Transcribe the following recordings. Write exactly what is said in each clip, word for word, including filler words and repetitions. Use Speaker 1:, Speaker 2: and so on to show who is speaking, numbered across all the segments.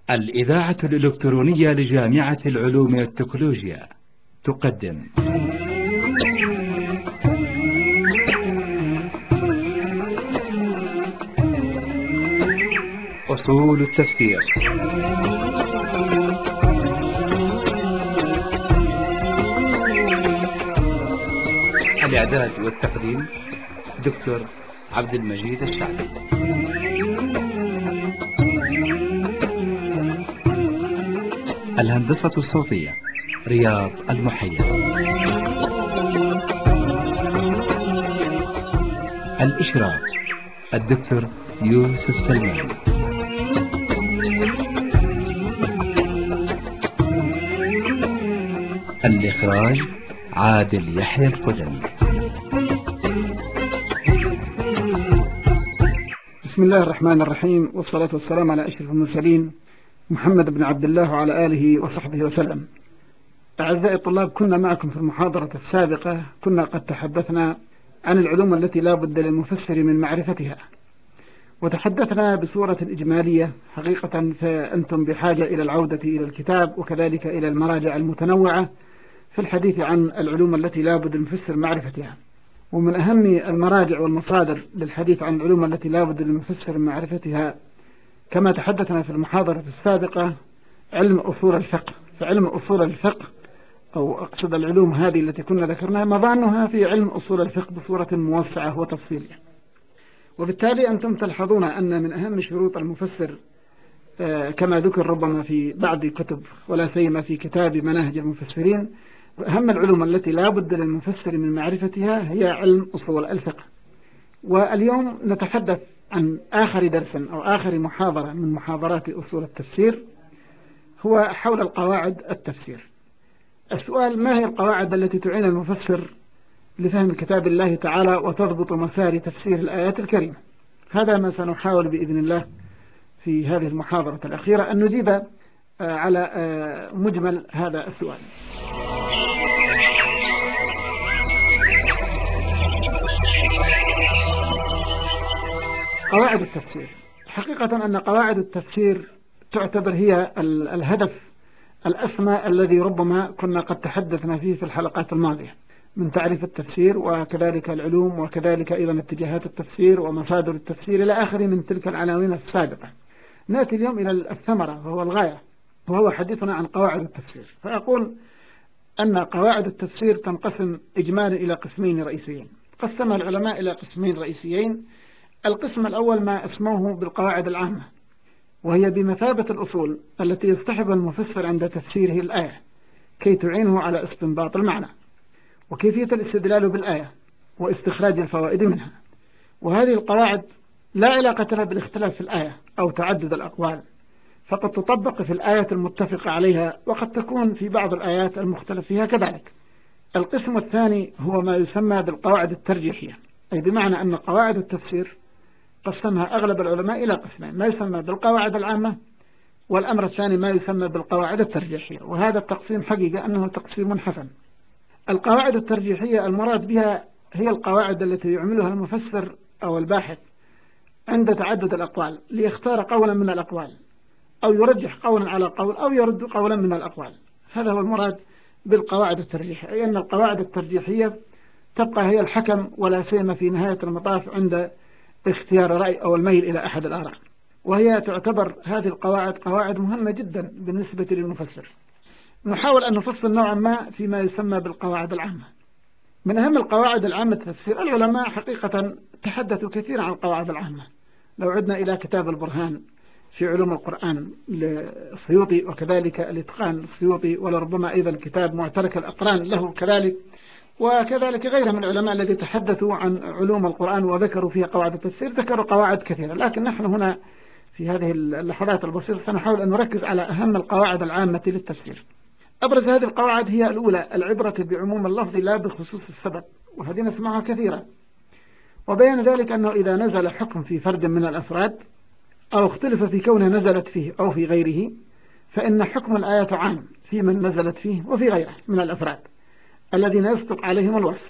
Speaker 1: الإذاعة الإلكترونية لجامعة العلوم والتكنولوجيا تقدم أصول التفسير. الإعداد والتقديم دكتور عبد المجيد الشعبي. الهندسة الصوتية رياض المحيي. الإشراف الدكتور يوسف سلمان. الإخراج عادل يحيى القدمي.
Speaker 2: بسم الله الرحمن الرحيم، والصلاة والسلام على أشرف المرسلين محمد بن عبد الله وعلى آله وصحبه وسلم. أعزائي الطلاب، كنا معكم في المحاضرة السابقة كنا قد تحدثنا عن العلوم التي لا بد للمفسر من معرفتها، وتحدثنا بصورة إجمالية. حقيقة فأنتم بحاجة إلى العودة إلى الكتاب وكذلك إلى المراجع المتنوعة في الحديث عن العلوم التي لا بد للمفسر معرفتها. ومن أهم المراجع والمصادر للحديث عن العلوم التي لا بد للمفسر من معرفتها كما تحدثنا في المحاضرة السابقة علم أصول الفقه. فعلم أصول الفقه، أو أقصد العلوم هذه التي كنا ذكرناها، مظانها في علم أصول الفقه بصورة موسعة وتفصيلية. وبالتالي أنتم تلحظون أن من أهم شروط المفسر كما ذكر ربما في بعض كتب ولا سيما في كتاب مناهج المفسرين، أهم العلوم التي لا بد للمفسر من معرفتها هي علم أصول الفقه. واليوم نتحدث عن آخر درس أو آخر محاضرة من محاضرات أصول التفسير، هو حول القواعد التفسير. السؤال: ما هي القواعد التي تعين المفسر لفهم كتاب الله تعالى وتضبط مسار تفسير الآيات الكريمة؟ هذا ما سنحاول بإذن الله في هذه المحاضرة الأخيرة أن نجيب على مجمل هذا السؤال. قواعد التفسير. حقيقة أن قواعد التفسير تعتبر هي الهدف الأسمى الذي ربما كنا قد تحدثنا فيه في الحلقات الماضية، من تعريف التفسير وكذلك العلوم وكذلك أيضا اتجاهات التفسير ومصادر التفسير إلى آخر من تلك العناوين السابقة. نأتي اليوم إلى الثمرة وهو الغاية، وهو حديثنا عن قواعد التفسير. فأقول أن قواعد التفسير تنقسم إجمالا إلى قسمين رئيسيين. قسم العلماء إلى قسمين رئيسيين. القسم الأول ما اسموه بالقواعد العامة، وهي بمثابة الأصول التي يصطحبها المفسر عند تفسيره الآية كي تعينه على استنباط المعنى وكيفية الاستدلال بالآية واستخراج الفوائد منها. وهذه القواعد لا علاقة لها بالاختلاف في الآية أو تعدد الأقوال، فقد تطبق في الآية المتفق عليها وقد تكون في بعض الآيات المختلف فيها كذلك. القسم الثاني هو ما يسمى بالقواعد الترجيحية، أي بمعنى أن قواعد التفسير قسمها أغلب العلماء إلى قسمين: ما يسمى بالقواعد العامة، والأمر الثاني ما يسمى بالقواعد الترجيحية. وهذا التقسيم حقيقة أنه تقسيم حسن. القواعد الترجيحية المراد بها هي القواعد التي يعملها المفسر أو الباحث عند تعدد الأقوال ليختار قولا من الأقوال، أو يرجح قولا على قول، أو يرد قولا من الأقوال. هذا هو المراد بالقواعد الترجيحية، أي أن القواعد الترجيحية تبقى هي الحكم ولا سيما في نهاية المطاف عند اختيار رأي أو الميل إلى أحد الآراء. وهي تعتبر هذه القواعد قواعد مهمة جدا بالنسبة للمفسر. نحاول أن نفصل نوعا ما فيما يسمى بالقواعد العامة. من أهم القواعد العامة التفسير، العلماء حقيقة تحدثوا كثيرا عن القواعد العامة. لو عدنا إلى كتاب البرهان في علوم القرآن للسيوطي، وكذلك الإتقان للسيوطي، ولربما أيضا كتاب معترك الأقران له كذلك، وكذلك غيرها من العلماء الذين تحدثوا عن علوم القرآن وذكروا فيها قواعد التفسير، ذكروا قواعد كثيرة. لكن نحن هنا في هذه اللحظات البسيطة سنحاول أن نركز على أهم القواعد العامة للتفسير. أبرز هذه القواعد هي الأولى: العبرة بعموم اللفظ لا بخصوص السبب. وهذه نسمعها كثيرا. وبيان ذلك أنه إذا نزل حكم في فرد من الأفراد أو اختلف في كونه نزلت فيه أو في غيره، فإن حكم الآية عام في من نزلت فيه وفي غيره من الأفراد الذين يصدق عليهم الوصف.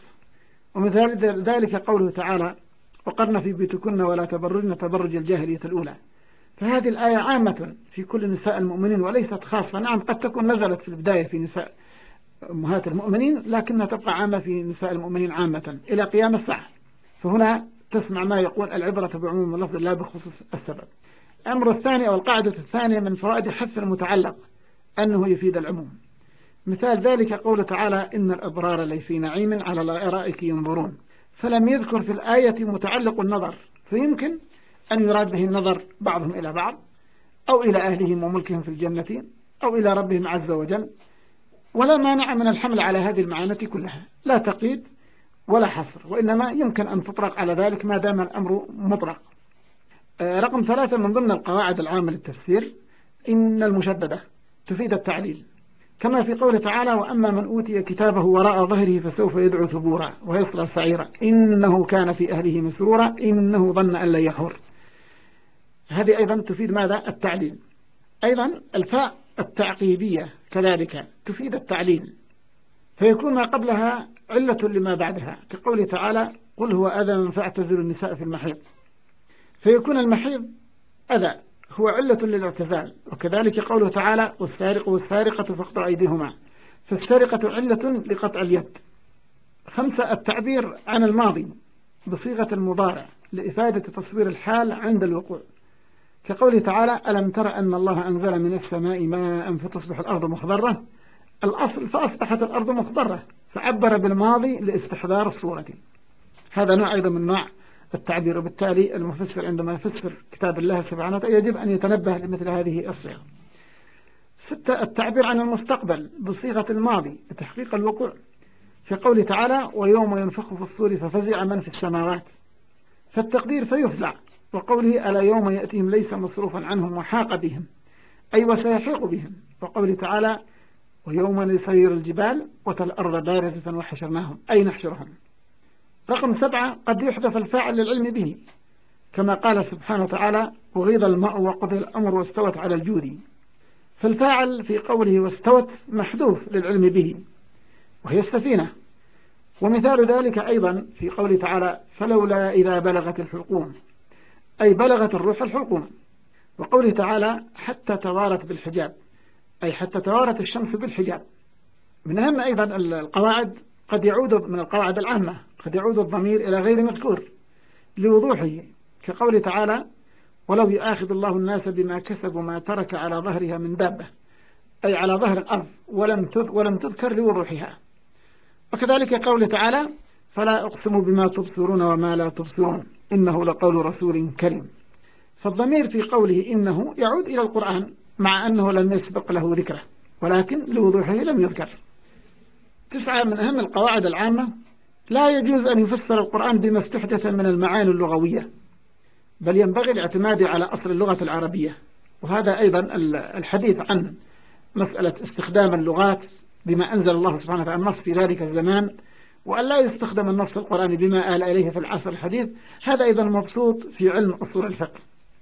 Speaker 2: ومثال ذلك قوله تعالى: وقرن في بيوتكن ولا تبرجن تبرج الجاهلية الأولى. فهذه الآية عامة في كل نساء المؤمنين وليست خاصة. نعم قد تكون نزلت في البداية في نساء أمهات المؤمنين، لكنها تبقى عامة في نساء المؤمنين عامة إلى قيام الساعة. فهنا تسمع ما يقول العبرة بعموم اللفظ لا بخصوص السبب. الأمر الثاني أو القاعدة الثانية من فوائد حذف المتعلق أنه يفيد العموم. مثال ذلك قوله تعالى إن الأبرار لفي نعيم على الأرائك ينظرون، فلم يذكر في الآية متعلق النظر، فيمكن أن يراد به النظر بعضهم إلى بعض أو إلى أهلهم وملكهم في الجنة أو إلى ربهم عز وجل، ولا مانع من الحمل على هذه المعاني كلها، لا تقييد ولا حصر، وإنما يمكن أن تطلق على ذلك ما دام الأمر مطلق. رقم ثلاثة من ضمن القواعد العامة للتفسير إن المشددة تفيد التعليل، كما في قوله تعالى وأما من أوتي كتابه وراء ظهره فسوف يدعو ثبورا ويصلى سعيرا إنه كان في أهله مسرورا إنه ظن أن لن يحور. هذه أيضا تفيد ماذا؟ التعليل. أيضا الفاء التعقيبية كذلك تفيد التعليل، فيكون ما قبلها علة لما بعدها، كقوله تعالى قل هو أذى فاعتزلوا النساء في المحيض، فيكون المحيض أذى هو علة للاعتزال. وكذلك قوله تعالى والسارق والسارقة فاقطعوا أيديهما، فالسارقة علة لقطع اليد. خمسة التعبير عن الماضي بصيغة المضارع لإفادة تصوير الحال عند الوقوع، كقوله تعالى ألم تر أن الله أنزل من السماء ماء فتصبح الأرض مخضرة، الأصل فأصبحت الأرض مخضرة، فعبر بالماضي لاستحضار الصورة. هذا نوع أيضا من نوع التعبير، وبالتالي المفسر عندما يفسر كتاب الله سبحانه وتعالى يجب أن يتنبه لمثل هذه الصيغ. ستة التعبير عن المستقبل بصيغة الماضي لتحقيق الوقوع، في قوله تعالى ويوم ينفخ في الصور ففزع من في السماوات، فالتقدير فيفزع، وقوله ألا يوم يأتيهم ليس مصروفا عنهم وحاق بهم أي وسيحيق بهم، وقوله تعالى ويوم نسير الجبال وترى الأرض بارزة وحشرناهم أي نحشرهم. رقم سبعة قد يحذف الفاعل للعلم به، كما قال سبحانه وتعالى وغيض الماء وقضي الأمر واستوت على الجود، فالفاعل في قوله واستوت محذوف للعلم به وهي السفينة. ومثال ذلك أيضا في قوله تعالى فلولا إذا بلغت الحلقوم أي بلغت الروح الحلقوم، وقوله تعالى حتى توارت بالحجاب أي حتى توارت الشمس بالحجاب. من أهم أيضا القواعد قد يعود من القواعد العامة قد يعود الضمير إلى غير مذكور لوضوحه، كقوله تعالى ولو يؤاخذ الله الناس بما كسبوا ما ترك على ظهرها من دابة أي على ظهر الأرض ولم ولم تذكر لوضوحها. وكذلك قوله تعالى فلا أقسم بما تبصرون وما لا تبصرون إنه لقول رسول كريم، فالضمير في قوله إنه يعود إلى القرآن مع أنه لم يسبق له ذكره ولكن لوضوحه لم يذكر. تسعة من أهم القواعد العامة لا يجوز أن يفسر القرآن بما استحدث من المعاني اللغوية، بل ينبغي الاعتماد على أصل اللغة العربية. وهذا أيضا الحديث عن مسألة استخدام اللغات بما أنزل الله سبحانه وتعالى النص في ذلك الزمان، وأن لا يستخدم النص القرآني بما آل إليه في العصر الحديث، هذا أيضا مبسوط في علم أصول الفقه،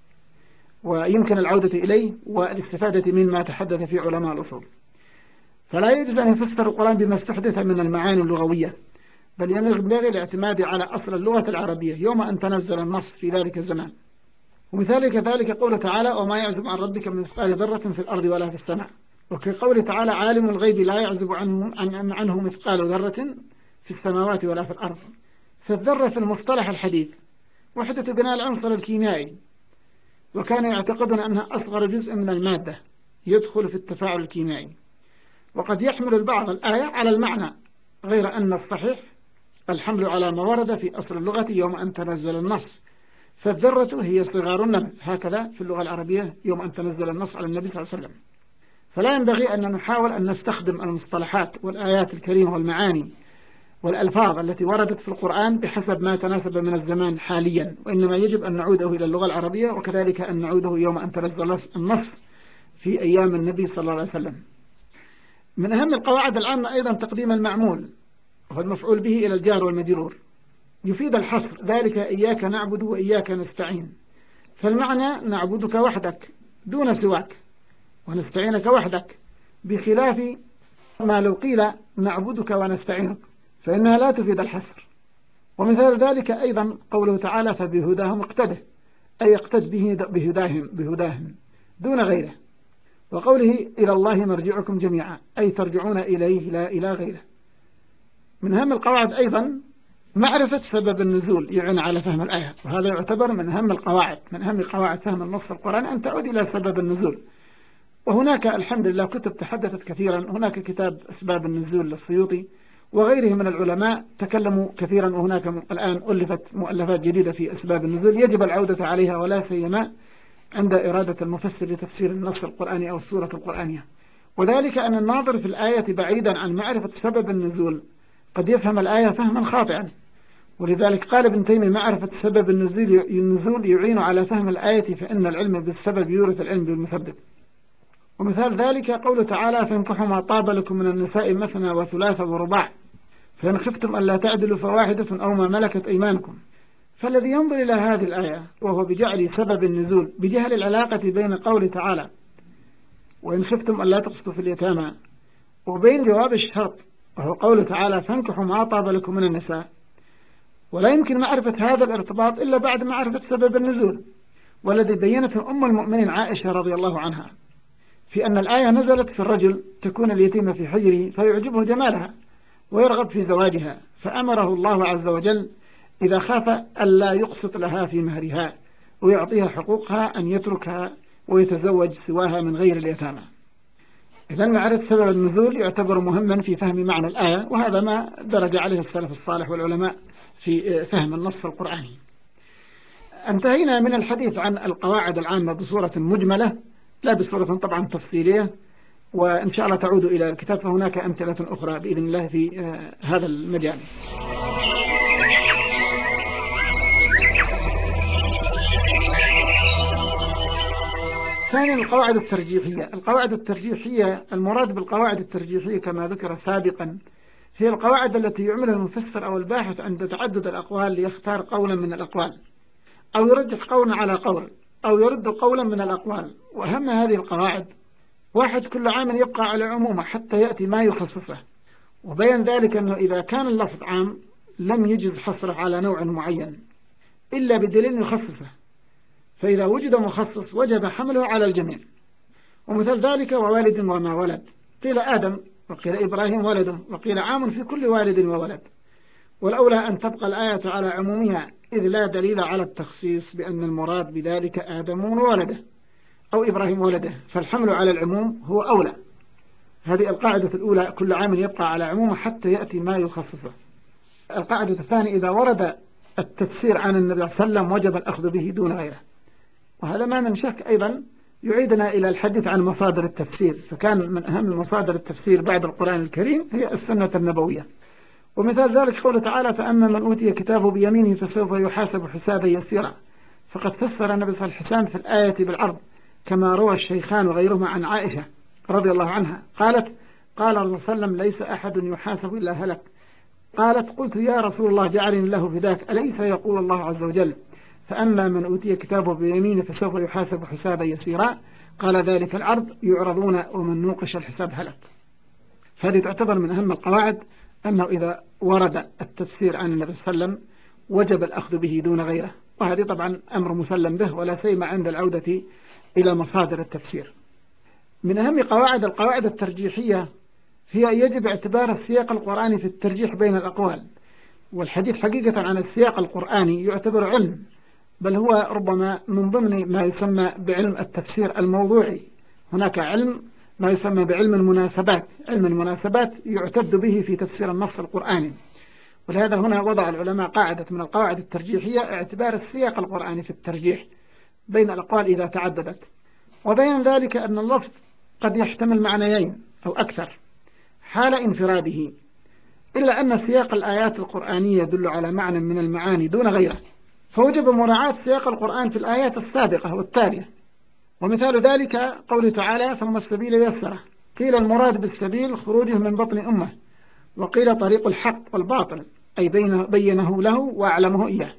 Speaker 2: ويمكن العودة إليه والاستفادة من ما تحدث فيه علماء الأصول. فلا يجوز أن يفسر القرآن بما استحدث من المعاني اللغوية، بل ينبغي الاعتماد على أصل اللغة العربية يوم أن تنزل النص في ذلك الزمان. ومثال كذلك قوله تعالى وما يعزب عن ربك من مثقال ذرة في الأرض ولا في السماء، وكقوله تعالى عالم الغيب لا يعزب عنه, عنه مثقال ذرة في السماوات ولا في الأرض. فالذرة في المصطلح الحديث وحدة بناء العنصر الكيميائي، وكان يعتقدون أنها أصغر جزء من المادة يدخل في التفاعل الكيميائي. وقد يحمل البعض الآية على المعنى، غير أن الصحيح الحمل على ما ورد في أصل اللغة يوم أن تنزل النص، فالذرة هي صغار النمل هكذا في اللغة العربية يوم أن تنزل النص على النبي صلى الله عليه وسلم. فلا ينبغي أن نحاول أن نستخدم المصطلحات والآيات الكريمة والمعاني والألفاظ التي وردت في القرآن بحسب ما تناسب من الزمان حاليا، وإنما يجب أن نعوده إلى اللغة العربية، وكذلك أن نعوده يوم أن تنزل النص في أيام النبي صلى الله عليه وسلم. من أهم القواعد العامة أيضا تقديم المعمول وهو المفعول به إلى الجار والمجرور، يفيد الحصر، ذلك إياك نعبد وإياك نستعين، فالمعنى نعبدك وحدك دون سواك ونستعينك وحدك، بخلاف ما لو قيل نعبدك ونستعينك فإنها لا تفيد الحصر. ومثال ذلك أيضا قوله تعالى فبهداهم اقتده أي يقتد به بهداهم, بهداهم دون غيره. وقوله إلى الله مرجعكم جميعا أي ترجعون إليه لا إلى غيره. من أهم القواعد أيضا معرفة سبب النزول يعين على فهم الآية، وهذا يعتبر من أهم القواعد من أهم قواعد فهم النص القرآني أن تعود إلى سبب النزول. وهناك الحمد لله كتب تحدثت كثيرا، هناك كتاب أسباب النزول للسيوطي وغيره من العلماء تكلموا كثيرا، وهناك الآن ألفت مؤلفات جديدة في أسباب النزول يجب العودة عليها، ولا سيما عند إرادة المفسر لتفسير النص القرآني أو السورة القرآنية. وذلك أن الناظر في الآية بعيدا عن معرفة سبب النزول قد يفهم الآية فهما خاطئا، ولذلك قال ابن تيمية معرفة سبب النزول يعين على فهم الآية، فإن العلم بالسبب يورث العلم بالمسبب. ومثال ذلك قوله تعالى فانكحوا ما طاب لكم من النساء مثنى وثلاث ورباع فإن خفتم ألا تعدلوا فواحدة أو ما ملكت أيمانكم. فالذي ينظر إلى هذه الآية وهو بجعل سبب النزول بجهل العلاقة بين قوله تعالى وإن خفتم ألا تقسطوا في اليتامى وبين جواب الشرط وهو قوله تعالى فانكحوا ما طاب لكم من النساء، ولا يمكن معرفة هذا الارتباط إلا بعد معرفة سبب النزول، والذي بينته أم المؤمنين عائشة رضي الله عنها في أن الآية نزلت في الرجل تكون اليتيمة في حجره فيعجبه جمالها ويرغب في زواجها، فأمره الله عز وجل إذا خاف ألا يقسط لها في مهرها ويعطيها حقوقها أن يتركها ويتزوج سواها من غير اليتامى. إذن معرفة سبب النزول يعتبر مهما في فهم معنى الآية، وهذا ما درج عليه السلف الصالح والعلماء في فهم النص القرآني. انتهينا من الحديث عن القواعد العامة بصورة مجملة لا بصورة طبعا تفصيلية، وإن شاء الله تعود إلى الكتاب فهناك أمثلة أخرى بإذن الله في هذا المجال. ثانيا القواعد الترجيحية. القواعد الترجيحية المراد بالقواعد الترجيحية كما ذكر سابقا هي القواعد التي يعملها المفسر أو الباحث عند تعدد الأقوال ليختار قولا من الأقوال، أو يرجح قولا على قول، أو يرد قولا من الأقوال. وأهم هذه القواعد واحد كل عام يبقى على عمومه حتى يأتي ما يخصصه، وبين ذلك أنه إذا كان اللفظ عام لم يجز حصره على نوع معين إلا بدليل يخصصه، فإذا وجد مخصص وجب حمله على الجميع. ومثل ذلك ووالد وما ولد، قيل آدم وقيل إبراهيم ولده، وقيل عام في كل والد وولد. والأولى أن تبقى الآية على عمومها إذ لا دليل على التخصيص بأن المراد بذلك آدم وولده أو إبراهيم ولده، فالحمل على العموم هو أولى. هذه القاعدة الأولى كل عام يبقى على عمومه حتى يأتي ما يخصصه. القاعدة الثانية إذا ورد التفسير عن النبي صلى الله عليه وسلم وجب الأخذ به دون غيره، وهذا ما من شك أيضا يعيدنا إلى الحديث عن مصادر التفسير، فكان من أهم مصادر التفسير بعد القرآن الكريم هي السنة النبوية. ومثال ذلك قوله تعالى فأما من أوتي كتابه بيمينه فسوف يحاسب حسابا يسيرا، فقد فسر النبي صلى الله عليه وسلم في الآية بالعرض كما روى الشيخان وغيرهما عن عائشة رضي الله عنها قالت قال الرسول صلى الله عليه وسلم ليس أحد يحاسب إلا هلك. قالت قلت يا رسول الله جعلني الله فداك أليس يقول الله عز وجل فأما من أوتي كتابه بيمينه فسوف يحاسب حسابا يسيرا، قال ذلك العرض يعرضون ومن نوقش الحساب هلك. هذه تعتبر من أهم القواعد أنه إذا ورد التفسير عن النبي صلى الله عليه وسلم وجب الأخذ به دون غيره، وهذه طبعا أمر مسلم به ولا سيما عند العودة إلى مصادر التفسير. من أهم قواعد القواعد الترجيحية هي يجب اعتبار السياق القرآني في الترجيح بين الأقوال، والحديث حقيقة عن السياق القرآني يعتبر علم، بل هو ربما من ضمن ما يسمى بعلم التفسير الموضوعي. هناك علم ما يسمى بعلم المناسبات، علم المناسبات يعتد به في تفسير النص القرآني، ولهذا هنا وضع العلماء قاعدة من القواعد الترجيحية اعتبار السياق القرآني في الترجيح بين الأقوال إذا تعددت. وبين ذلك أن اللفظ قد يحتمل معنيين أو أكثر حال انفراده، إلا أن سياق الآيات القرآنية يدل على معنى من المعاني دون غيره، فوجب مراعاة سياق القرآن في الآيات السابقة والتالية. ومثال ذلك قوله تعالى ثم السبيل يسره، قيل المراد بالسبيل خروجه من بطن أمه، وقيل طريق الحق والباطل أي بينه له وأعلمه إياه.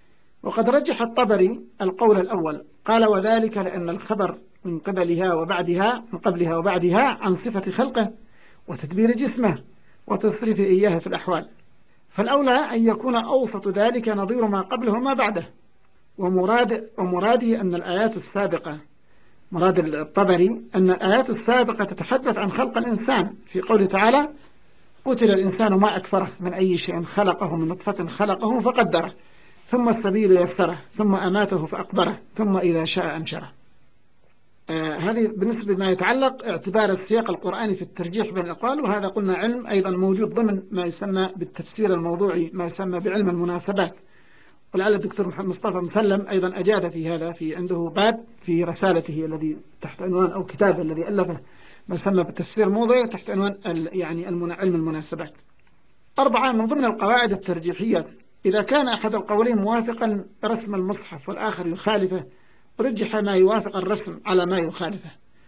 Speaker 2: وقد رجح الطبري القول الأول، قال وذلك لأن الخبر من قبلها وبعدها من قبلها وبعدها عن صفة خلقه وتدبير جسمه وتصريف إياه في الأحوال، فالأولى أن يكون أوسط ذلك نظير ما قبله وما بعده، ومراد ومراده أن الآيات السابقة، مراد الطبري أن الآيات السابقة تتحدث عن خلق الإنسان في قوله تعالى: قتل الإنسان ما أكفره من أي شيء خلقه من نطفة خلقه فقدره ثم السبيل يسره ثم أماته فأقبره ثم إذا شاء أنشره. آه هذه بالنسبة لما يتعلق اعتبار السياق القرآني في الترجيح بين الأقوال، وهذا قلنا علم أيضا موجود ضمن ما يسمى بالتفسير الموضوعي، ما يسمى بعلم المناسبات. ولعل الدكتور محمد مصطفى مسلم أيضا أجاد في هذا، في عنده باب في رسالته الذي تحت عنوان أو كتابه الذي ألفه ما يسمى بالتفسير الموضوعي تحت عنوان يعني علم المناسبات. أربعة، من ضمن القواعد الترجيحية: إذا كان أحد القولين موافقا رسم المصحف والآخر يخالفه رجح ما يوافق الرسم على ما يخالفه.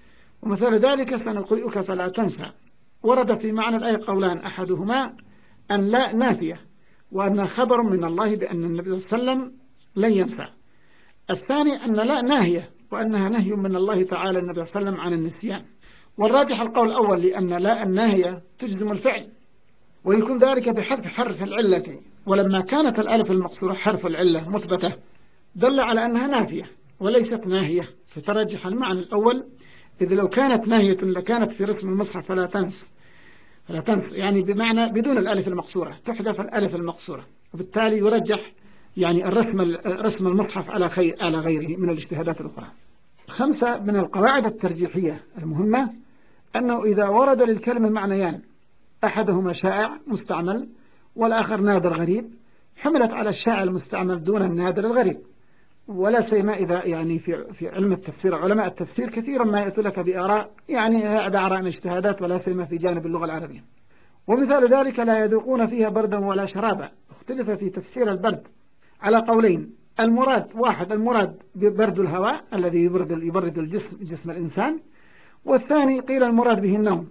Speaker 2: ومثال ذلك: سنقرئك فلا تنسى. ورد في معنى الآية قولان: أحدهما أن لا نافية، وأن خبر من الله بأن النبي صلى الله عليه وسلم لن ينسى. الثاني أن لا ناهية، وأنها نهي من الله تعالى النبي صلى الله عليه وسلم عن النسيان. والراجح القول الأول، لأن لا الناهية تجزم الفعل، ويكون ذلك بحذف حرف العلة، ولما كانت الألف المقصورة حرف العلة مثبتة دل على أنها نافية وليست ناهية، فترجح المعنى الأول، إذ لو كانت ناهية لكانت في رسم المصحف فلا تنس فلا تنس يعني بمعنى بدون الألف المقصورة، تحذف الألف المقصورة، وبالتالي يرجح يعني الرسم رسم المصحف على خير على غيره من الاجتهادات الأخرى. خمسة، من القواعد الترجيحية المهمة أنه إذا ورد للكلمة معنيان، أحدهما شائع مستعمل والآخر نادر غريب، حملت على الشائع المستعمل دون النادر الغريب. ولا سيما إذا يعني في في علم التفسير علماء التفسير كثيرا ما يأتوا لك بآراء يعني هذا آراء اجتهادات، ولا سيما في جانب اللغة العربية. ومثال ذلك: لا يذوقون فيها بردا ولا شرابا. اختلف في تفسير البرد على قولين: المراد واحد المراد ببرد الهواء الذي يبرد يبرد الجسم جسم الإنسان، والثاني قيل المراد به النوم.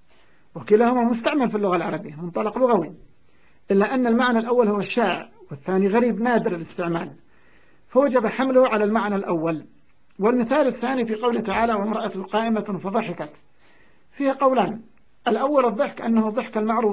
Speaker 2: وكلاهما مستعمل في اللغة العربية منطلق لغوي، إلا أن المعنى الأول هو الشائع والثاني غريب نادر الاستعمال، فوجب حمله على المعنى الأول. والمثال الثاني في قوله تعالى: وامرأة قائمة فضحكت، فيها قولان: الأول الضحك أنه ضحك المعروف،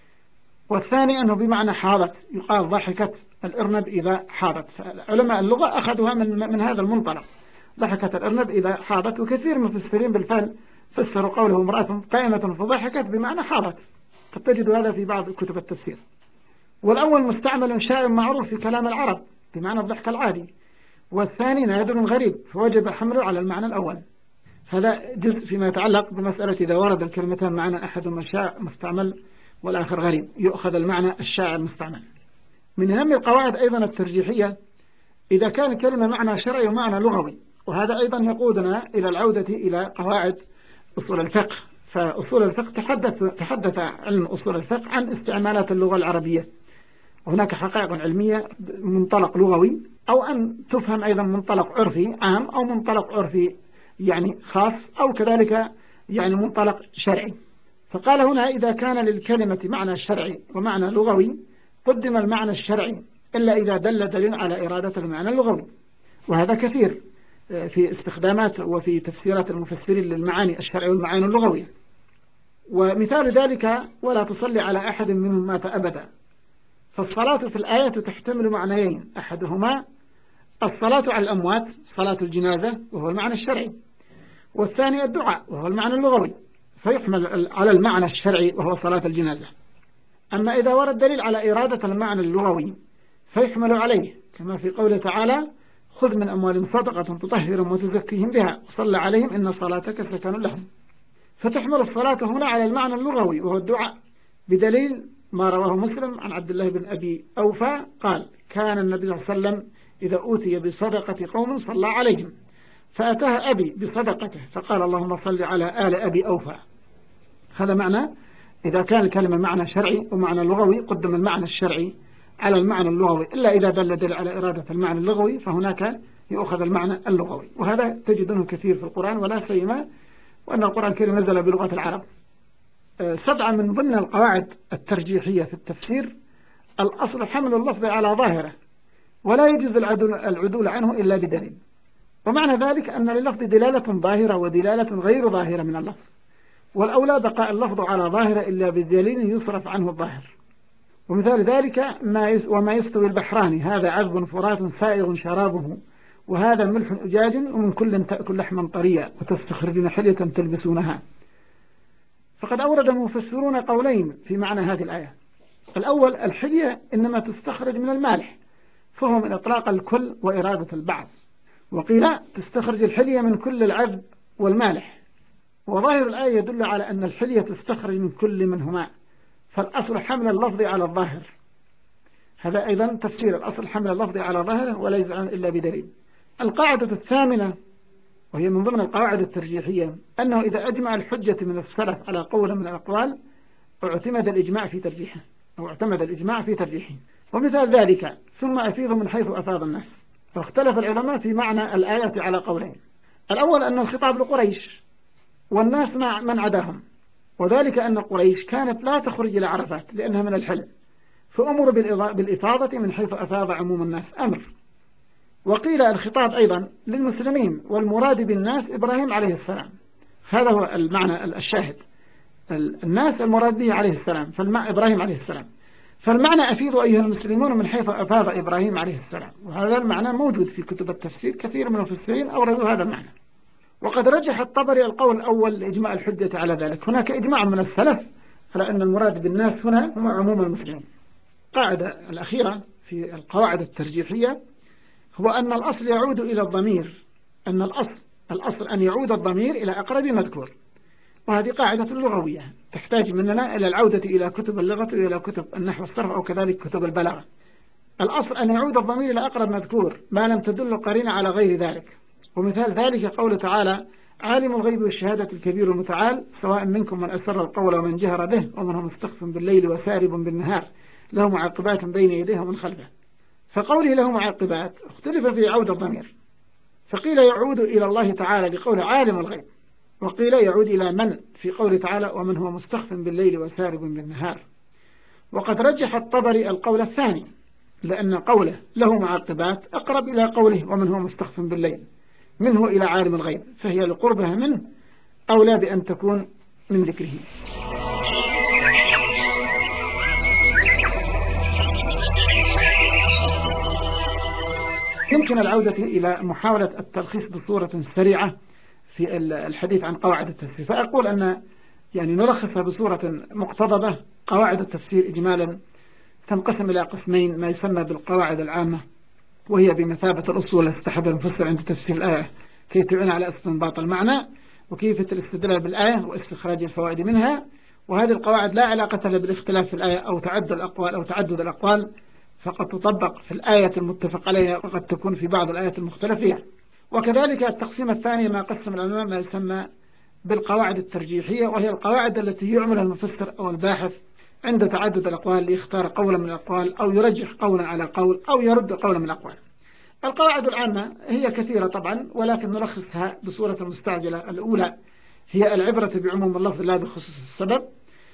Speaker 2: والثاني أنه بمعنى حاضت، يقال ضحكت الأرنب إذا حاضت. علماء اللغة أخذوها من, من هذا المنطلق، ضحكت الأرنب إذا حاضت. وكثير من المفسرين بالفعل فسروا قوله امرأة قائمة فضحكت بمعنى حاضت، قد تجد هذا في بعض كتب التفسير. والأول مستعمل شائع معروف في كلام العرب بمعنى الضحك العادي، والثاني نادر غريب، فوجب حمله على المعنى الأول. هذا جزء فيما يتعلق بمسألة إذا ورد الكلمتان معنى أحدهما شائع مستعمل والآخر غريب، يؤخذ المعنى الشائع المستعمل. من أهم القواعد أيضا الترجيحية: إذا كان كلمة معنى شرعي ومعنى لغوي. وهذا أيضا يقودنا إلى العودة إلى قواعد أصول الفقه. فأصول الفقه تحدث تحدث علم أصول الفقه عن استعمالات اللغة العربية، وهناك حقائق علمية منطلق لغوي، أو أن تفهم أيضا منطلق عرفي عام، أو منطلق عرفي يعني خاص، أو كذلك يعني منطلق شرعي. فقال هنا: إذا كان للكلمة معنى شرعي ومعنى لغوي قدم المعنى الشرعي، إلا إذا دل دليل على إرادة المعنى اللغوي. وهذا كثير في استخدامات وفي تفسيرات المفسرين للمعاني الشرعية والمعاني اللغوية. ومثال ذلك: ولا تصلي على أحد منهم مات أبدا. فالصلاة في الآية تحتمل معنيين: أحدهما الصلاة على الأموات، صلاة الجنازة وهو المعنى الشرعي، والثاني الدعاء وهو المعنى اللغوي، فيحمل على المعنى الشرعي وهو صلاة الجنازة. أما إذا ورد دليل على إرادة المعنى اللغوي فيحمل عليه، كما في قوله تعالى: خذ من أموالهم صدقة تطهرهم وتزكيهم بها وصل عليهم إن صلاتك سكن لهم. فتحمل الصلاة هنا على المعنى اللغوي وهو الدعاء، بدليل ما رواه مسلم عن عبد الله بن أبي أوفى قال: كان النبي صلى الله عليه وسلم إذا أوتي بصدقة قوم صلى عليهم، فأتاه أبي بصدقته فقال: اللهم صل على آل أبي أوفى. هذا معنى إذا كان الكلمة معنى شرعي ومعنى لغوي قدم المعنى الشرعي على المعنى اللغوي، إلا إذا دل دل على إرادة المعنى اللغوي فهناك يؤخذ المعنى اللغوي. وهذا تجدونه كثير في القرآن، ولا سيما وأن القرآن الكريم نزل بلغة العرب. سبعة، من ضمن القواعد الترجيحية في التفسير: الأصل حمل اللفظ على ظاهره، ولا يجوز العدول عنه إلا بدليل. ومعنى ذلك أن لللفظ دلالة ظاهرة ودلالة غير ظاهرة من اللفظ، والأولى بقاء اللفظ على ظاهرة إلا بدليل يصرف عنه الظاهر. ومثال ذلك ما يس وما يستوي البحران هذا عذب فرات سائغ شرابه وهذا ملح أجاج ومن كل تأكل لحما طريا وتستخرجون حلية تلبسونها. فقد أورد المفسرون قولين في معنى هذه الآية. الأول الحلية إنما تستخرج من المالح فهو من إطلاق الكل وإرادة البعض، وقيل تستخرج الحلية من كل العذب والمالح، وظاهر الآية يدل على أن الحلية تستخرج من كل منهما، فالأصل حمل اللفظ على الظاهر. هذا أيضا تفسير الأصل حمل اللفظ على ظاهره ولا يزعل إلا بدليل. القاعدة الثامنة وهي من ضمن القواعد الترجيحية أنه إذا أجمع الحجة من السلف على قول من الأقوال اعتمد الإجماع في ترجيحه أو اعتمد الإجماع في ترجيحه. ومثال ذلك ثم أفيض من حيث أفاض الناس. فاختلف العلماء في معنى الآية على قولين. الأول أن الخطاب لقريش والناس مع من عداهم، وذلك أن قريش كانت لا تخرج إلى عرفات لأنها من الحلم، فأمر بالإفاضة من حيث أفاض عموم الناس أمر. وقيل الخطاب أيضا للمسلمين والمراد بالناس إبراهيم عليه السلام، هذا هو المعنى الشاهد، الناس المراد به عليه السلام فالمعنى إبراهيم عليه السلام، فالمعنى أفيضوا أيها المسلمون من حيث أفاض إبراهيم عليه السلام، وهذا المعنى موجود في كتب التفسير، كثير من المفسرين أوردوا هذا المعنى. وقد رجح الطبري القول الأول لإجماع الحجة على ذلك، هناك إجماع من السلف على أن المراد بالناس هنا هم عموم المسلمين. القاعدة الأخيرة في القواعد الترجيحية هو أن الأصل يعود إلى الضمير، أن الأصل الأصل أن يعود الضمير إلى أقرب مذكور، وهذه قاعدة لغوية تحتاج مننا إلى العودة إلى كتب اللغة وإلى كتب النحو والصرف أو كذلك كتب البلاغة. الأصل أن يعود الضمير إلى أقرب مذكور ما لم تدل قرينة على غير ذلك. ومثال ذلك قول تعالى عالم الغيب والشهادة الكبير المتعال سواء منكم من أسر القول ومن جهر به ومن هو مستخف بالليل وسارب بالنهار له معقبات بين يديه ومن خلفه. فقوله له معقبات اختلف في عود الضمير، فقيل يعود إلى الله تعالى لقول عالم الغيب، وقيل يعود إلى من في قول تعالى ومن هو مستخف بالليل وسارب بالنهار. وقد رجح الطبري القول الثاني لأن قوله له معقبات أقرب إلى قوله ومن هو مستخف بالليل منه إلى عالم الغيب، فهي لقربها منه أولى بأن تكون من ذكره. يمكن العودة إلى محاولة التلخيص بصورة سريعة في الحديث عن قواعد التفسير، فأقول أن يعني نلخصها بصورة مقتضبة. قواعد التفسير إجمالا تنقسم إلى قسمين، ما يسمى بالقواعد العامة وهي بمثابة الأصول التي استحب المفسر عند تفسير الآية كي تعين على استنباط المعنى وكيفية الاستدلال بالآية واستخراج الفوائد منها، وهذه القواعد لا علاقة لها بالاختلاف في الآية أو تعدد الأقوال أو تعدد الأقوال، فقد تطبق في الآية المتفق عليها وقد تكون في بعض الآيات المختلف فيها. وكذلك التقسيم الثاني ما قسم العلماء ما يسمى بالقواعد الترجيحية، وهي القواعد التي يعملها المفسر أو الباحث عند تعدد الأقوال ليختار قولا من الأقوال أو يرجح قولا على قول أو يرد قولا من الأقوال. القواعد العامة هي كثيرة طبعا، ولكن نلخصها بصورة مستعجلة. الأولى هي العبرة بعموم اللفظ لا بخصوص السبب،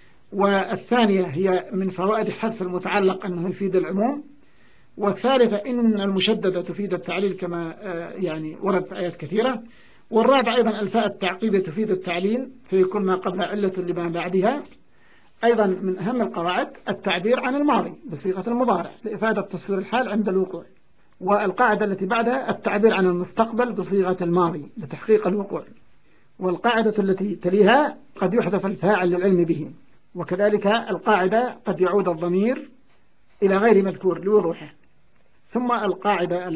Speaker 2: والثانية هي من فوائد حذف المتعلق أنه يفيد العموم، والثالثة إن المشددة تفيد التعليل كما يعني ورد في آيات كثيرة، والرابع أيضا الفاء التعقيبة تفيد التعليل فيكون ما قبلها علة لما بعدها. أيضا من أهم القواعد التعبير عن الماضي بصيغة المضارع لإفادة تصوير الحال عند الوقوع، والقاعدة التي بعدها التعبير عن المستقبل بصيغة الماضي لتحقيق الوقوع، والقاعدة التي تليها قد يحذف الفاعل للعلم به، وكذلك القاعدة قد يعود الضمير إلى غير مذكور لوضوحه. ثم القاعدة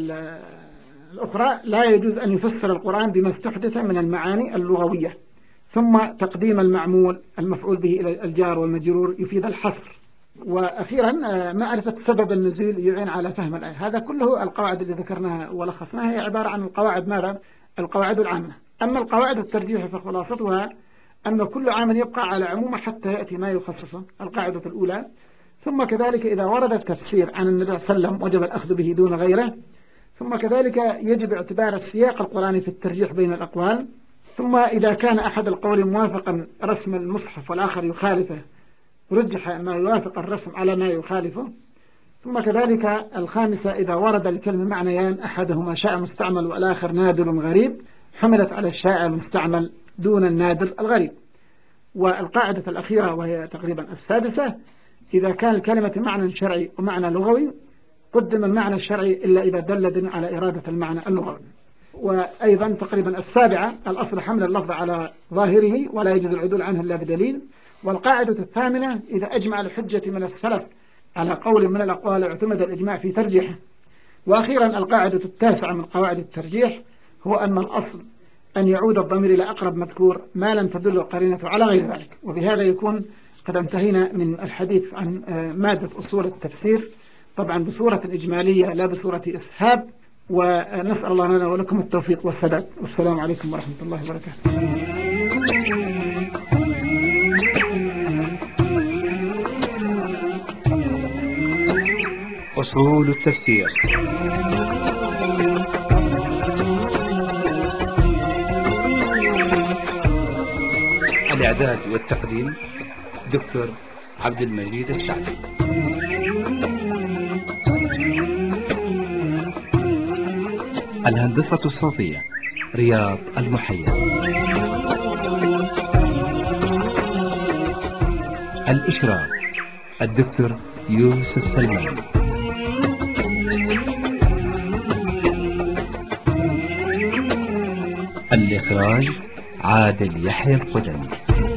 Speaker 2: الأخرى لا يجوز أن يفسر القرآن بما استحدث من المعاني اللغوية. ثم تقديم المعمول المفعول به إلى الجار والمجرور يفيد الحصر. وأخيرا معرفة سبب النزول يعين على فهم الآية. هذا كله القواعد اللي ذكرناها ولخصناها هي عبارة عن القواعد ماذا؟ القواعد العامة. أما القواعد الترجيح فخلاصتها أن كل عام يبقى على عمومه حتى يأتي ما يخصصه، القاعدة الأولى. ثم كذلك إذا ورد التفسير عن النبي صلى الله عليه وسلم وجب الأخذ به دون غيره. ثم كذلك يجب اعتبار السياق القرآني في الترجيح بين الأقوال. ثم إذا كان أحد القول موافقا رسم المصحف والآخر يخالفه رجح ما يوافق الرسم على ما يخالفه. ثم كذلك الخامسة إذا ورد الكلمة معنيان أحدهما شائع مستعمل والآخر نادر غريب حملت على الشائع المستعمل دون النادر الغريب. والقاعدة الأخيرة وهي تقريبا السادسة إذا كان الكلمة معنى شرعي ومعنى لغوي قدم المعنى الشرعي إلا إذا دل على إرادة المعنى اللغوي. وأيضا تقريبا السابعة الأصل حمل اللفظ على ظاهره ولا يجوز العدول عنه إلا بدليل. والقاعدة الثامنة إذا أجمع الحجة من السلف على قول من الأقوال اعتمد الإجماع في ترجيحه. وأخيرا القاعدة التاسعة من قواعد الترجيح هو أن الأصل أن يعود الضمير إلى أقرب مذكور ما لم تدل القرينة على غير ذلك. وبهذا يكون قد انتهينا من الحديث عن مادة أصول التفسير، طبعا بصورة إجمالية لا بصورة إسهاب، ونسأل الله لنا ولكم التوفيق والسداد. والسلام عليكم ورحمة الله وبركاته.
Speaker 1: أصول التفسير. الإعداد والتقديم دكتور عبد المجيد السعدي. الهندسة الصوتية رياض المحيي. الإشراف الدكتور يوسف سلمان. الإخراج عادل يحيى القدمي.